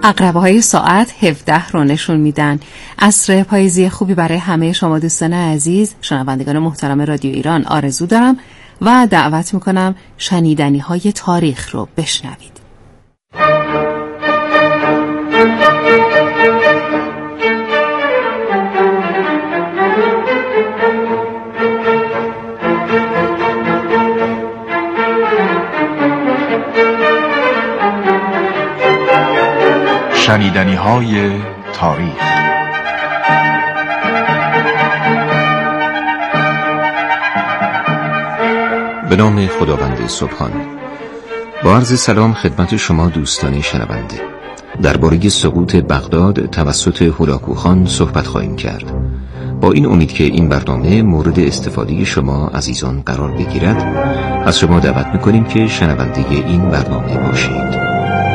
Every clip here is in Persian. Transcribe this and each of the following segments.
عقربه‌های ساعت 17 رو نشون میدن. عصر پاییزی خوبی برای همه شما دوستان عزیز شنوندگان محترم رادیو ایران آرزو دارم و دعوت میکنم شنیدنی‌های تاریخ رو بشنوید. شنیدنی‌های تاریخ. به نام خداوند سبحان. با عرض سلام خدمت شما دوستان شنونده. درباره سقوط بغداد توسط هولاکو خان صحبت خواهیم کرد. با این امید که این برنامه مورد استفاده شما عزیزان قرار بگیرد، از شما دعوت می‌کنیم که شنونده این برنامه باشید.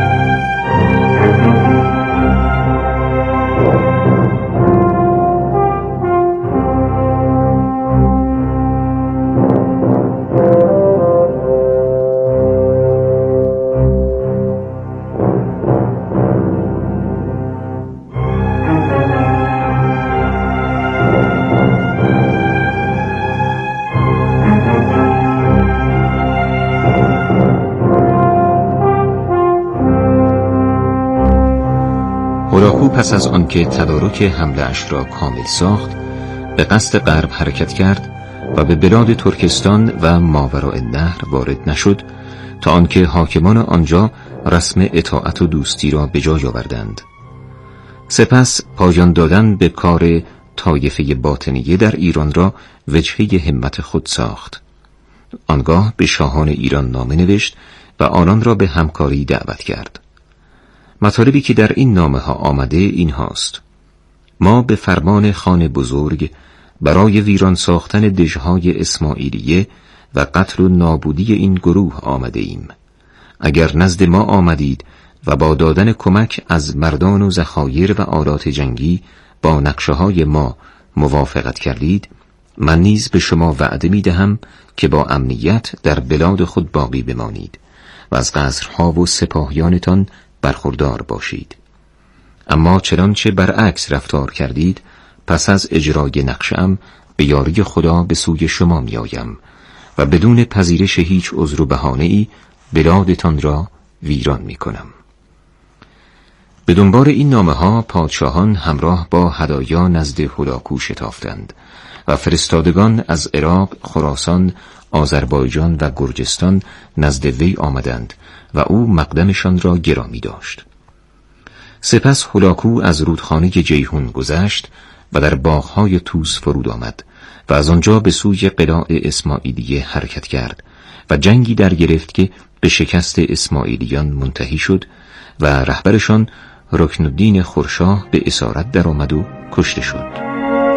هولاکو پس از آنکه تدارک حمله اش را کامل ساخت به قصد غرب حرکت کرد و به بلاد ترکستان و ماوراءالنهر وارد نشد تا آنکه حاکمان آنجا رسم اطاعت و دوستی را به جای آوردند. سپس پایان دادن به کار طایفه باطنیه در ایران را وجهه همت خود ساخت. آنگاه به شاهان ایران نامه نوشت و آنان را به همکاری دعوت کرد. مطالبی که در این نامه ها آمده این هاست: ما به فرمان خان بزرگ برای ویران ساختن دژهای اسماعیلیه و قتل و نابودی این گروه آمده ایم. اگر نزد ما آمدید و با دادن کمک از مردان و ذخایر و آلات جنگی با نقشه های ما موافقت کردید، من نیز به شما وعده می دهم که با امنیت در بلاد خود باقی بمانید و از قصرها و سپاهیانتان برخوردار باشید. اما چنانچه برعکس رفتار کردید، پس از اجرای نقشه‌ام به یاری خدا به سوی شما می آیم و بدون پذیرش هیچ عذر و بهانه‌ای بلادتان را ویران می کنم. به دنبال این نامه ها پادشاهان همراه با هدایا نزد هولاکو شتافتند و فرستادگان از عراق، خراسان، آذربایجان و گرجستان نزد وی آمدند و او مقدمشان را گرامی داشت. سپس هولاکو از رودخانه جیهون گذشت و در باغهای طوس فرود آمد و از آنجا به سوی قلاع اسماعیلیه حرکت کرد و جنگی در گرفت که به شکست اسماعیلیان منتهی شد و رهبرشان رکن الدین خورشاه به اسارت در آمد و کشته شد.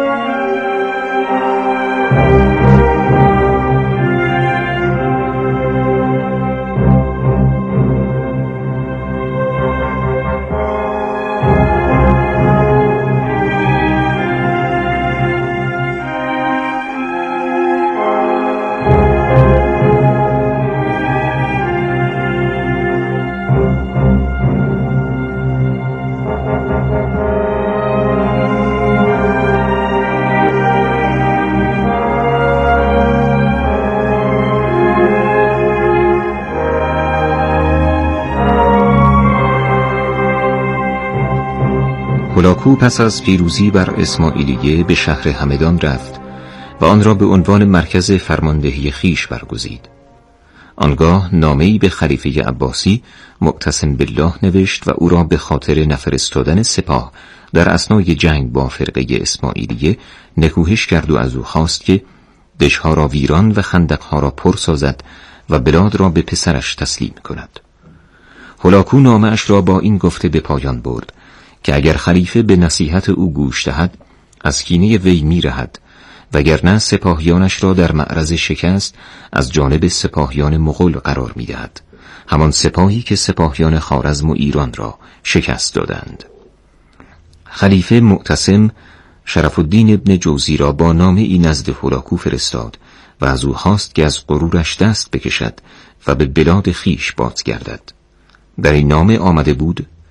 هولاکو پس از پیروزی بر اسماعیلیه به شهر همدان رفت و آن را به عنوان مرکز فرماندهی خیش برگزید. آنگاه نامه‌ای به خلیفه عباسی معتصم بالله نوشت و او را به خاطر نفرستادن سپاه در اثنای جنگ با فرقه اسماعیلیه نکوهش کرد و از او خواست که دژها را ویران و خندقها را پر سازد و بلاد را به پسرش تسلیم کند. هولاکو نامه اش را با این گفته به پایان برد که اگر خلیفه به نصیحت او گوش دهد از کینه وی می رهد، وگرنه سپاهیانش را در معرض شکست از جانب سپاهیان مغول قرار می دهد، همان سپاهی که سپاهیان خوارزم و ایران را شکست دادند. خلیفه معتصم شرف الدین ابن جوزی را با نامه ای نزد هولاکو فرستاد و از او خواست که از غرورش دست بکشد و به بلاد خیش بازگردد. در این نامه آمده بود: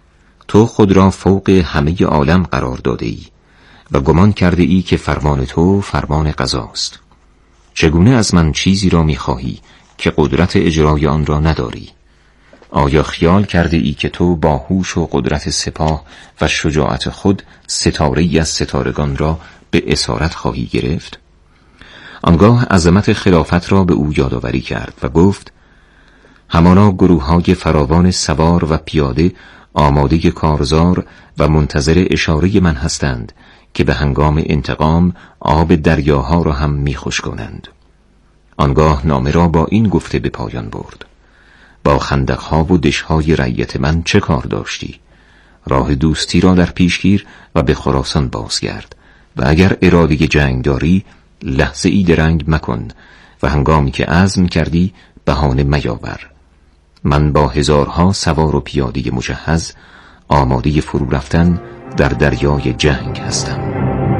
تو خود را فوق همه عالم قرار داده ای و گمان کرده ای که فرمان تو فرمان قضاست. چگونه از من چیزی را می‌خواهی که قدرت اجرای آن را نداری؟ آیا خیال کرده ای که تو با هوش و قدرت سپاه و شجاعت خود ستاره‌ای از ستارگان را به اسارت خواهی گرفت؟ آنگاه عظمت خلافت را به او یادآوری کرد و گفت: همانا گروه‌های فراوان سوار و پیاده آماده کارزار و منتظر اشاره من هستند که به هنگام انتقام آب دریاها را هم می‌خشکانند. آنگاه نامه را با این گفته به پایان برد: با خندق‌ها و دش‌های رعیت من چه کار داشتی؟ راه دوستی را در پیش گیر و به خراسان بازگرد و اگر اراده جنگ داری لحظه ای درنگ مکن و هنگامی که عزم کردی بهانه میاور. من با هزارها سوار و پیاده مجهز آماده فرو رفتن در دریای جنگ هستم.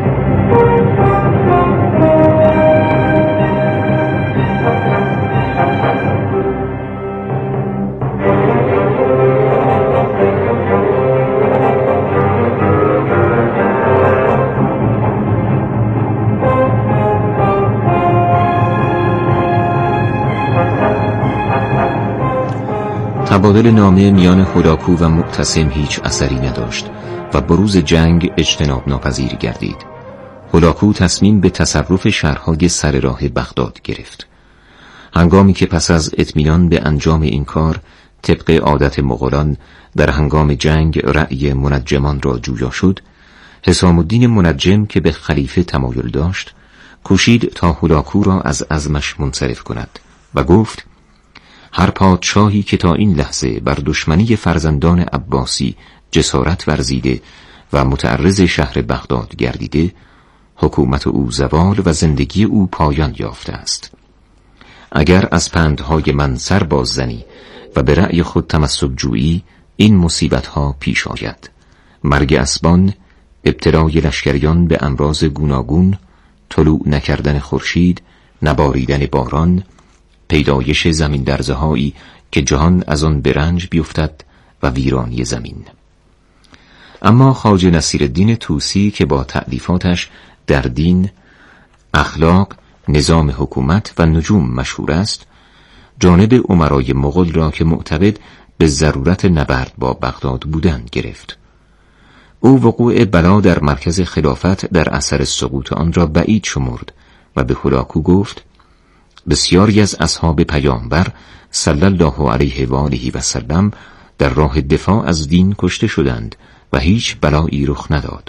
تبادل نامه میان هولاکو و معتصم هیچ اثری نداشت و بروز جنگ اجتناب ناپذیر گردید. هولاکو تصمیم به تصرف شهرهای سر راه بغداد گرفت. هنگامی که پس از اطمینان به انجام این کار طبق عادت مغولان در هنگام جنگ رأی منجمان را جویا شد، حسام الدین منجم که به خلیفه تمایل داشت کوشید تا هولاکو را از عزمش منصرف کند و گفت: هر پادشاهی که تا این لحظه بر دشمنی فرزندان عباسی جسارت ورزیده و متعرض شهر بغداد گردیده، حکومت او زوال و زندگی او پایان یافته است. اگر از پندهای من سر باز زنی و به رأی خود تمسک جویی، این مصیبتها پیش آید: مرگ اسبان، ابتلای لشکریان به امراض گوناگون، طلوع نکردن خورشید، نباریدن باران، پیدایش زمین درزهایی که جهان از آن به رنج بیفتد و ویرانی زمین. اما خواجه نصیرالدین طوسی که با تألیفاتش در دین، اخلاق، نظام حکومت و نجوم مشهور است، جانب امرای مغول را که معتقد به ضرورت نبرد با بغداد بودند گرفت. او وقوع بلا در مرکز خلافت در اثر سقوط آن را بعید شمرد و به هولاکو گفت: بسیاری از اصحاب پیامبر صلی الله علیه و آله و سلم در راه دفاع از دین کشته شدند و هیچ بلایی رخ نداد.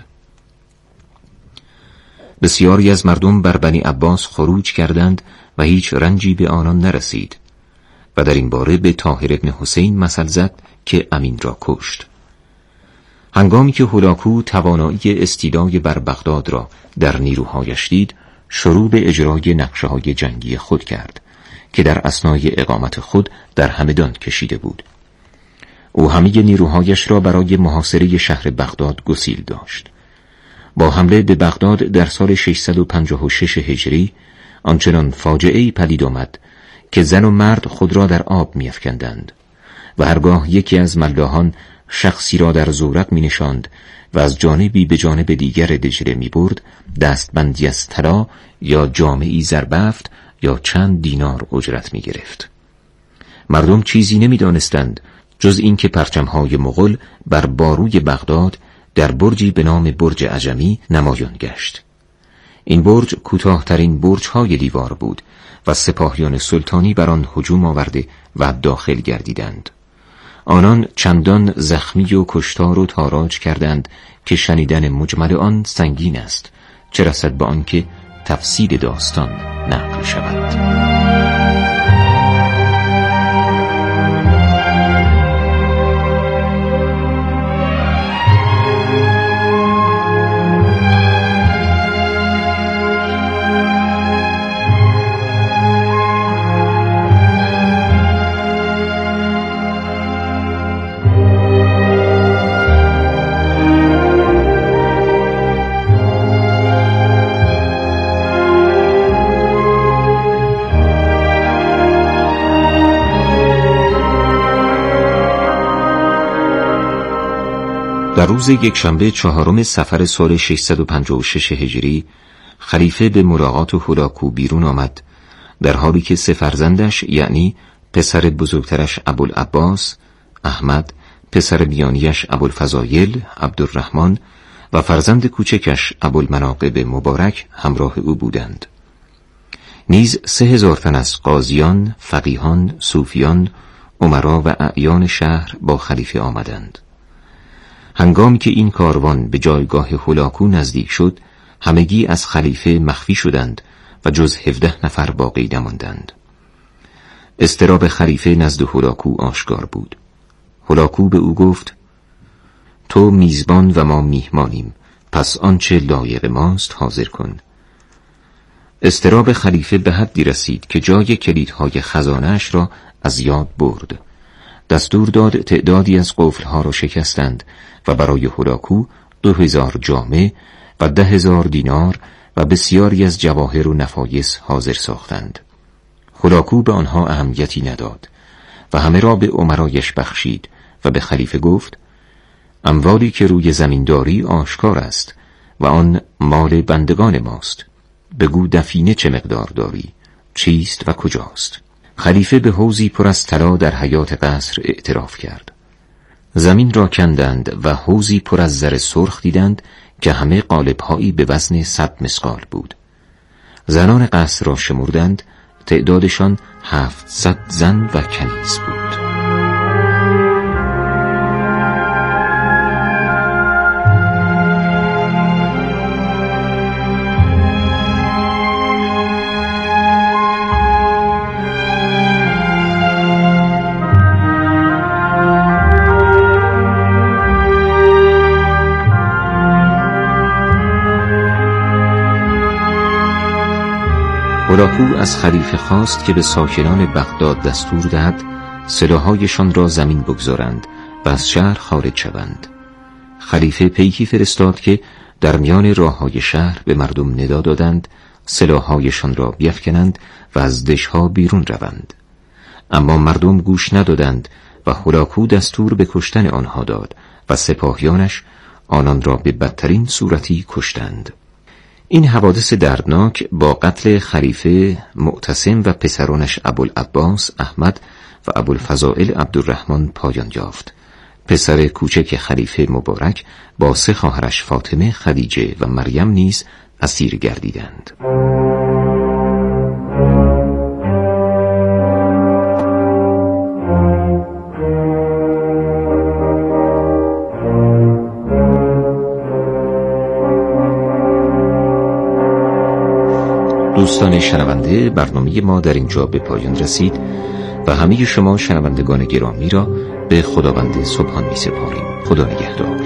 بسیاری از مردم بر بنی عباس خروج کردند و هیچ رنجی به آنان نرسید و در این باره به طاهر ابن حسین مثل زد که امین را کشت. هنگامی که هولاکو توانایی استیلای بر بغداد را در نیروهایش دید، شروع به اجرای نقشه‌های جنگی خود کرد که در اثنای اقامت خود در همدان کشیده بود. او همه نیروهایش را برای محاصره شهر بغداد گسیل داشت. با حمله به بغداد در سال 656 هجری آنچنان فاجعه‌ای پدید آمد که زن و مرد خود را در آب می‌افکندند و هرگاه یکی از ملاحان شخصی را در زورق می‌نشاند و از جانبی به جانب دیگر دجله می‌برد، دستبندی از طلا یا جامه‌ای زربفت یا چند دینار اجرت می‌گرفت. مردم چیزی نمی‌دانستند جز اینکه پرچم‌های مغول بر باروی بغداد در برجی به نام برج عجمی نمایان گشت. این برج کوتاه‌ترین برج‌های دیوار بود و سپاهیان سلطانی بر آن هجوم آورده و داخل گردیدند. آنان چندان زخمی و کشتار و تاراج کردند که شنیدن مجمل آن سنگین است، چه رسد به آنکه تفصیل داستان نقل شود. در روز یکشنبه 4 صفر سال 656 هجری خلیفه به ملاقات هولاکو بیرون آمد، در حالی که 3 فرزندش یعنی پسر بزرگترش ابوالعباس احمد، پسر میانیش ابوالفضایل عبدالرحمن و فرزند کوچکش ابوالمناقب مبارک همراه او بودند. نیز 3000 تن از قاضیان، فقیهان، صوفیان، امرا و اعیان شهر با خلیفه آمدند. هنگامی که این کاروان به جایگاه هولاکو نزدیک شد، همگی از خلیفه مخفی شدند و جز 17 نفر باقی نماندند. اضطراب خلیفه نزد هولاکو آشکار بود. هولاکو به او گفت: تو میزبان و ما میهمانیم، پس آنچه لایق ماست حاضر کن. اضطراب خلیفه به حدی رسید که جای کلیدهای خزانه‌اش را از یاد برد. دستور داد تعدادی از قفلها را شکستند و برای هولاکو 2000 جامه و 10,000 دینار و بسیاری از جواهر و نفایس حاضر ساختند. هولاکو به آنها اهمیتی نداد و همه را به امرایش بخشید و به خلیفه گفت: اموالی که روی زمین داری آشکار است و آن مال بندگان ماست. بگو دفینه چه مقدار داری، چیست و کجاست؟ خلیفه به حوضی پر از طلا در حیاط قصر اعتراف کرد. زمین را کندند و حوضی پر از زر سرخ دیدند که همه قالب‌هایی به وزن 100 مثقال بود. زنان قصر را شمردند، تعدادشان 700 زن و کنیز بود. هولاکو از خلیفه خواست که به ساکنان بغداد دستور دهد سلاح‌هایشان را زمین بگذارند و از شهر خارج شوند. خلیفه پیکی فرستاد که در میان راه‌های شهر به مردم ندا دادند سلاح‌هایشان را بیفکنند و از دشها بیرون روند. اما مردم گوش ندادند و هولاکو دستور به کشتن آنها داد و سپاهیانش آنان را به بدترین صورتی کشتند. این حوادث دردناک با قتل خلیفه معتصم و پسرانش ابوالعباس احمد و ابوالفضائل عبدالرحمن پایان یافت. پسر کوچک خلیفه مبارک با 3 خواهرش فاطمه، خدیجه و مریم نیز اسیر گردیدند. دوستان شنونده، برنامه ما در اینجا به پایان رسید و همه شما شنوندگان گرامی را به خداوند سبحان می سپاریم. خدا نگهدار.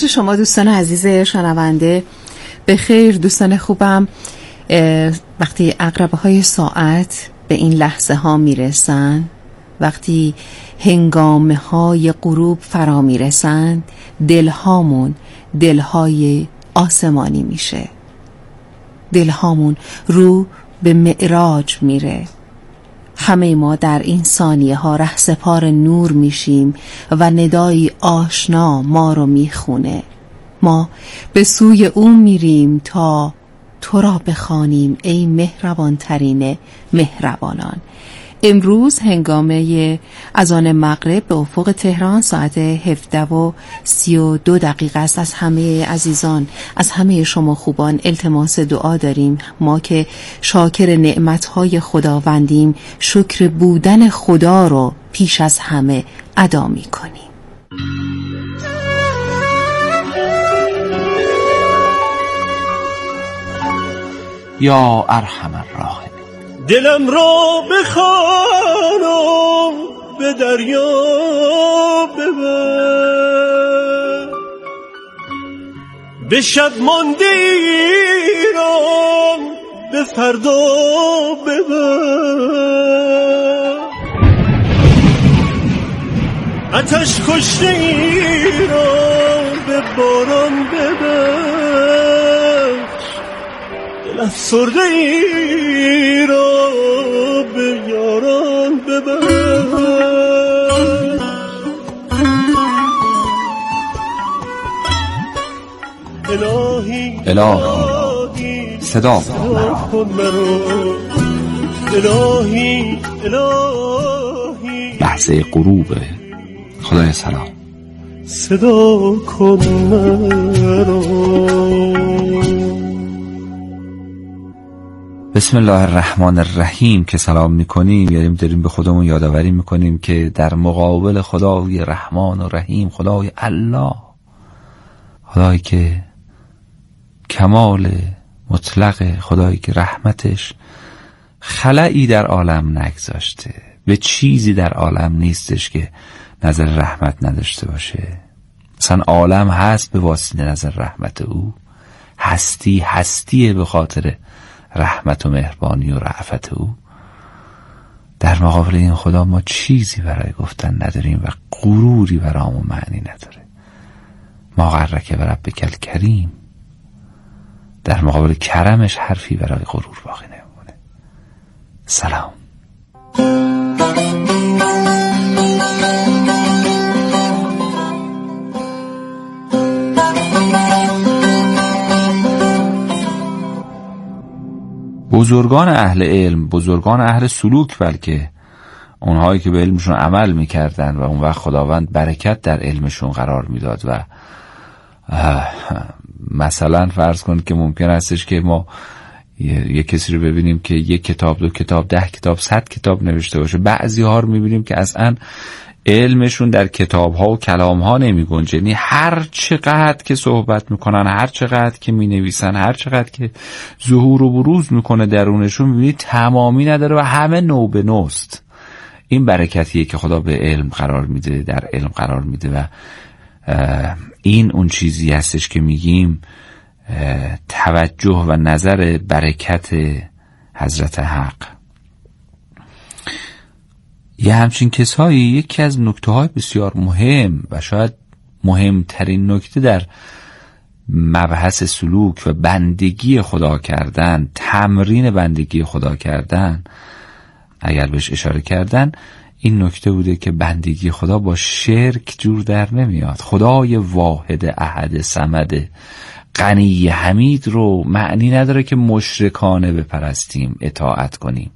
عصر شما دوستان عزیز شنونده به خیر. دوستان خوبم، وقتی عقربه های ساعت به این لحظه ها میرسن، وقتی هنگامه های غروب فرا میرسن، دلهامون دلهای آسمانی میشه، دلهامون رو به معراج میره. همه ما در این ثانیه ها رهسپار نور میشیم و ندایی آشنا ما رو میخونه. ما به سوی او میریم تا تو را بخوانیم ای مهربان ترین مهربانان. امروز هنگامه اذان مغرب به افق تهران ساعت 17:32 است. از همه عزیزان، از همه شما خوبان التماس دعا داریم. ما که شاکر نعمتهای خداوندیم، شکر بودن خدا رو پیش از همه ادا می کنیم. یا ارحم الراحمین. دلم را بخوانم به دریا ببر، به شب مانده ایران به فردا ببر، آتش کشته ایران به باران ببر، دل افسرده ای را به یاران ببر. الهی صدا کن مرا، الهی لحظه غروب. خدای سلام صدا کن مرا. بسم الله الرحمن الرحیم که سلام میکنیم، یعنی داریم به خودمون یادآوری میکنیم که در مقابل خدای رحمان و رحیم، خدای الله، خدایی که کمال مطلق، خدایی که رحمتش خلایی در عالم نگذاشته، به چیزی در عالم نیستش که نظر رحمت نداشته باشه. اصلا عالم هست به واسطه نظر رحمت او، هستیه به خاطر رحمت و مهربانی و رأفت او. در مقابل این خدا ما چیزی برای گفتن نداریم و غروری برامون معنی نداره. ما غرک و ربک الکریم، در مقابل کرمش حرفی برای غرور باقی نمیمونه. سلام. بزرگان اهل علم، بزرگان اهل سلوک، بلکه اونهایی که به علمشون عمل میکردن و اون وقت خداوند برکت در علمشون قرار میداد و مثلا فرض کن که ممکن هستش که ما یک کسی رو ببینیم که یک کتاب، 2 کتاب، 10 کتاب، 100 کتاب نوشته باشه. بعضی ها رو میبینیم که اصلا علمشون در کتاب ها و کلام ها نمی گنجه. یعنی هر چقدر که صحبت میکنن، هر چقدر که می نویسن، هر چقدر که ظهور و بروز میکنه درونشون، میبینید تمامی نداره و همه نو به نوست. این برکتیه که خدا به علم قرار میده، در علم قرار میده و این اون چیزی هستش که میگیم توجه و نظر برکت حضرت حق. یه همچین کسایی یکی از نکته‌های بسیار مهم و شاید مهمترین نکته در مبحث سلوک و بندگی خدا کردن، تمرین بندگی خدا کردن، اگر بهش اشاره کردن، این نکته بوده که بندگی خدا با شرک جور در نمیاد. خدای واحد احد صمد غنی حمید رو معنی نداره که مشرکانه بپرستیم، اطاعت کنیم.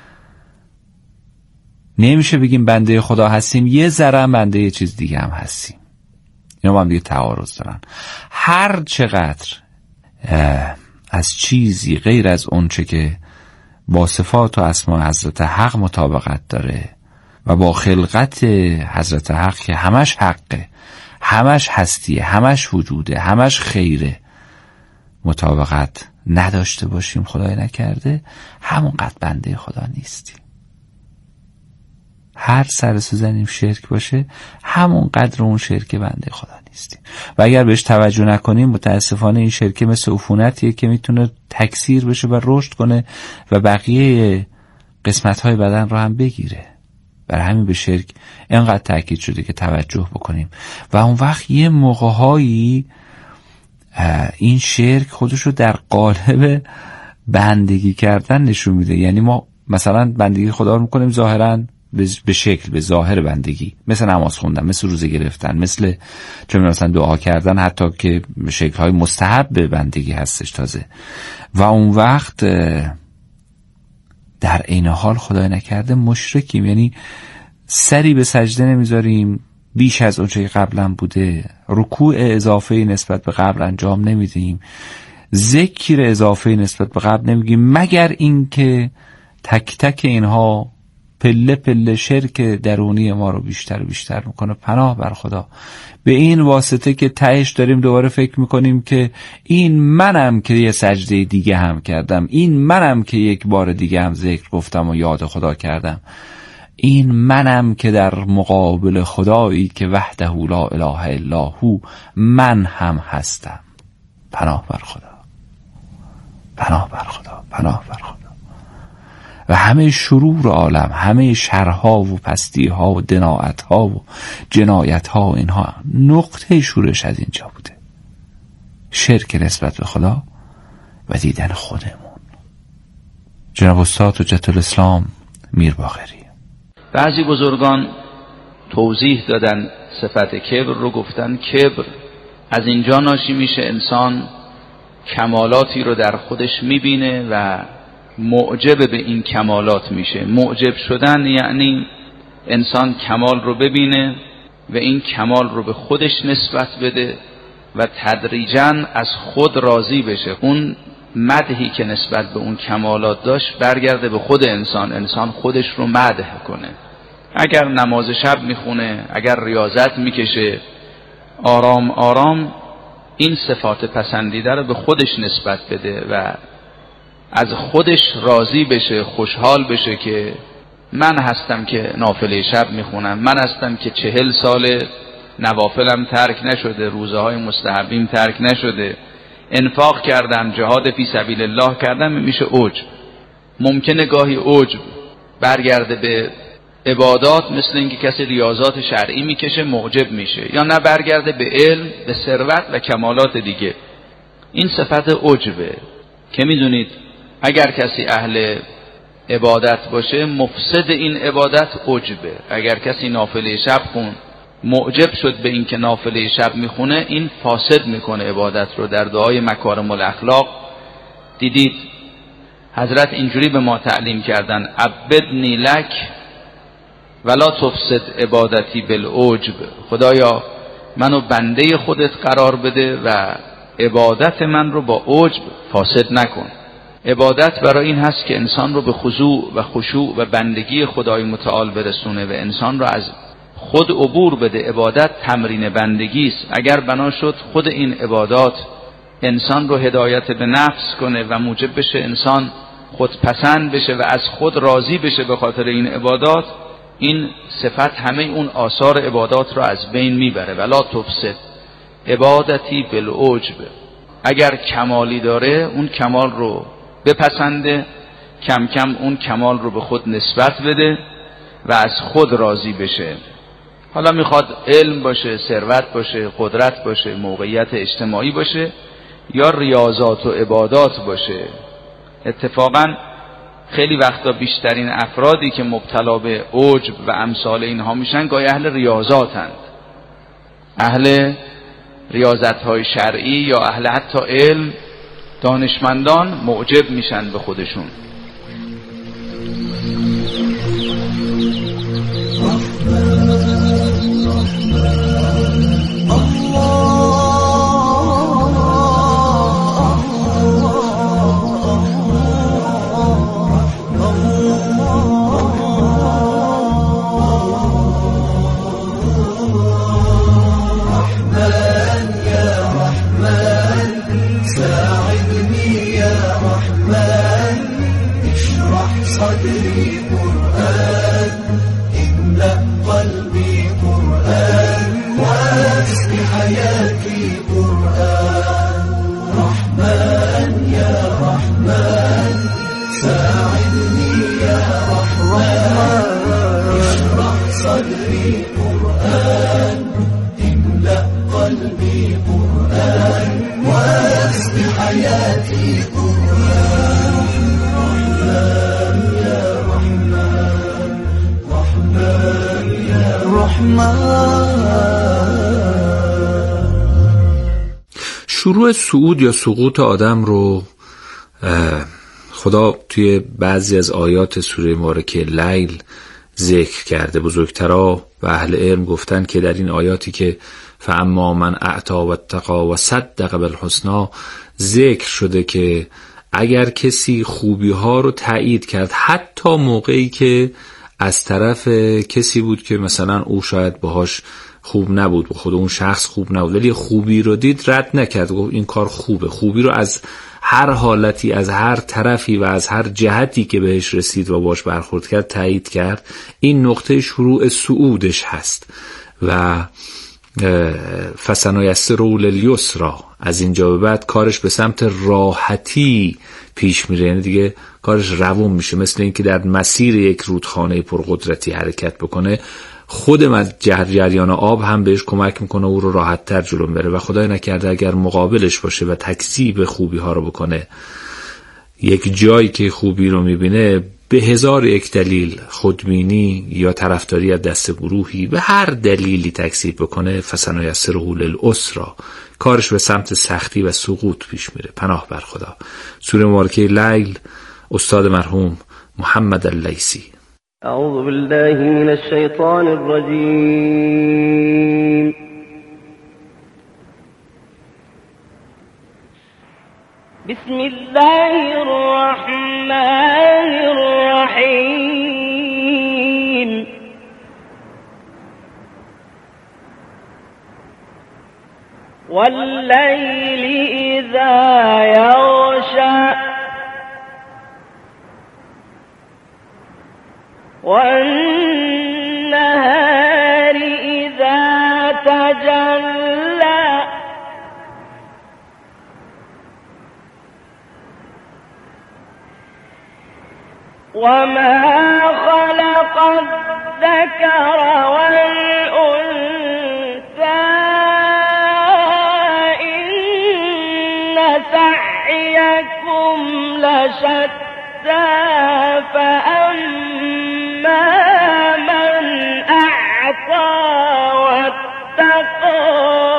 نمیشه بگیم بنده خدا هستیم یه ذره بنده یه چیز دیگه هم هستیم. اینا با هم دیگه تعارض دارن. هر چقدر از چیزی غیر از اون چه که با صفات و اسماء حضرت حق مطابقت داره و با خلقت حضرت حق که همش حقه، همش هستیه، همش وجوده، همش خیره، مطابقت نداشته باشیم، خدای نکرده، همونقدر بنده خدا نیستیم. هر سر سوزنیم شرک باشه، همون قدر اون شرک بنده خدا نیستیم. و اگر بهش توجه نکنیم متاسفانه این شرک مثل عفونتیه که میتونه تکثیر بشه و رشد کنه و بقیه قسمت‌های بدن رو هم بگیره. برای همین به شرک اینقدر تاکید شده که توجه بکنیم. و اون وقت یه موقع‌هایی این شرک خودش رو در قالب بندگی کردن نشون میده. یعنی ما مثلا بندگی خدا رو میکنیم ظاهراً به شکل، به ظاهر بندگی، مثل نماز خوندن، مثل روزه گرفتن، مثل چون مثلا دعا کردن، حتی که شکل‌های مستحب بندگی هستش تازه. و اون وقت در عین حال خدای نکرده مشرکیم، یعنی سری به سجده نمیذاریم بیش از اونچه قبلا بوده، رکوع اضافه نسبت به قبل انجام نمیدیم، ذکر اضافه نسبت به قبل نمیگیم، مگر اینکه تک تک اینها پله پله شرک درونی ما رو بیشتر و بیشتر میکنه. پناه بر خدا به این واسطه که تهش داریم دوباره فکر میکنیم که این منم که یه سجده دیگه هم کردم، این منم که یک بار دیگه هم ذکر گفتم و یاد خدا کردم، این منم که در مقابل خدایی که وحده لا اله الا هو من هم هستم. پناه بر خدا، پناه بر خدا، پناه بر خدا. و همه شرور عالم، همه شرها و پستیها و دناعتها و جنایتها، اینها نقطه شورش از اینجا بوده. شرک نسبت به خدا و دیدن خودمون. جناب استاد حجت الاسلام میر باقری. بعضی بزرگان توضیح دادن صفت کبر رو، گفتن کبر از اینجا ناشی میشه انسان کمالاتی رو در خودش میبینه و معجب به این کمالات میشه. معجب شدن یعنی انسان کمال رو ببینه و این کمال رو به خودش نسبت بده و تدریجاً از خود راضی بشه. اون مدحی که نسبت به اون کمالات داشت برگرده به خود انسان خودش رو مدح کنه. اگر نماز شب میخونه، اگر ریاضت میکشه، آرام آرام این صفات پسندیده رو به خودش نسبت بده و از خودش راضی بشه، خوشحال بشه که من هستم که نافله شب میخونم، من هستم که 40 سال نوافلم ترک نشده، روزه های مستحبیم ترک نشده، انفاق کردم، جهاد فی سبیل الله کردم. میشه عجب. ممکنه گاهی عجب برگرده به عبادات، مثل اینکه کسی ریاضات شرعی میکشه معجب میشه، یا نه برگرده به علم، به ثروت و کمالات دیگه. این صفت عجبه که میدونید اگر کسی اهل عبادت باشه مفسد این عبادت عجبه. اگر کسی نافله شب خون معجب شد به این که نافله شب میخونه، این فاسد میکنه عبادت رو. در دعای مکارم الاخلاق دیدید حضرت اینجوری به ما تعلیم کردن: عبدنی لک ولا تفسد عبادتی بالعجب. خدایا منو بنده خودت قرار بده و عبادت من رو با عجب فاسد نکن. عبادت برای این هست که انسان رو به خضوع و خشوع و بندگی خدای متعال برسونه و انسان رو از خود عبور بده. عبادت تمرین بندگی است. اگر بنا شد خود این عبادات انسان رو هدایت به نفس کنه و موجب بشه انسان خودپسند بشه و از خود راضی بشه به خاطر این عبادات، این صفت همه اون آثار عبادات رو از بین میبره. ولا تفسد عبادتی بالعجب. اگر کمالی داره اون کمال رو بپسنده، کم کم اون کمال رو به خود نسبت بده و از خود راضی بشه. حالا میخواد علم باشه، ثروت باشه، قدرت باشه، موقعیت اجتماعی باشه، یا ریاضات و عبادات باشه. اتفاقا خیلی وقتا بیشترین افرادی که مبتلا به عجب و امثال اینها میشن گاهی اهل ریاضاتند، اهل ریاضت‌های شرعی یا اهل حتی علم. دانشمندان معجب میشن به خودشون. صدري قرآن حياتي قرآن. رحمن يا رحمن، رحمن يا رحمن. شروع صعود یا سقوط آدم رو خدا توی بعضی از آیات سوره مبارکه لیل ذکر کرده. بزرگترا و اهل علم گفتن که در این آیاتی که فاما من اعطا و اتقا و صدق بالحسنا ذکر شده که اگر کسی خوبی ها رو تایید کرد، حتی موقعی که از طرف کسی بود که مثلا او شاید باهاش خوب نبود، با خود اون شخص خوب نبود، ولی خوبی رو دید رد نکرد، گفت این کار خوبه، خوبی رو از هر حالتی، از هر طرفی و از هر جهتی که بهش رسید و باش برخورد کرد تایید کرد، این نقطه شروع صعودش هست. و فسنیسره للیسری، از اینجا به بعد کارش به سمت راحتی پیش میره، یعنی دیگه کارش روون میشه، مثل این که در مسیر یک رودخانه پرقدرتی حرکت بکنه. خود جریان آب هم بهش کمک میکنه او رو راحت تر جلو بره و خدای نکرده اگر مقابلش باشه و تکذیب خوبی ها رو بکنه، یک جایی که خوبی رو میبینه به هزار یک دلیل خودبینی یا طرفداری از دست گروهی به هر دلیلی تکذیب بکنه، فسنیسره للعسری، کارش به سمت سختی و سقوط پیش میره. پناه بر خدا. سوره مبارکه لیل، استاد مرحوم محمد اللیثی. اعوذ بالله من الشیطان الرجیم. بسم الله الرحمن الرحیم. واللیل اذا یغشی والنهار اذا تجلی وما خلق الذكر والأنثى إن سعيكم لشتى فأما من أعطى واتقى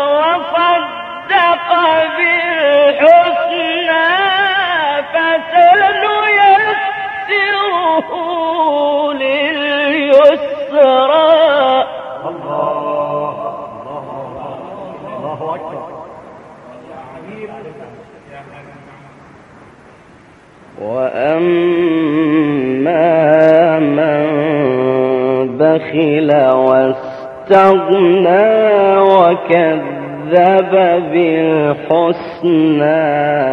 وصدق بالحسنى فسنيسره لليسرى. الله أكبر. وأما من بخل واستغنى وكذب بالحسنى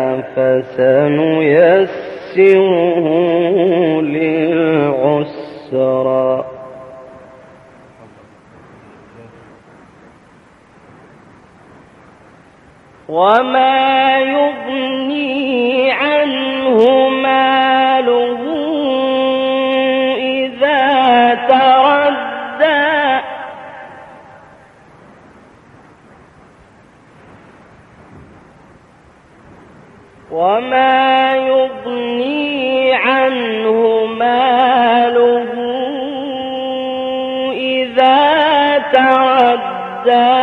فسنيسره للعسرى. وما يغني عنه ماله إذا تردى وما يغني عنه ماله إذا تردى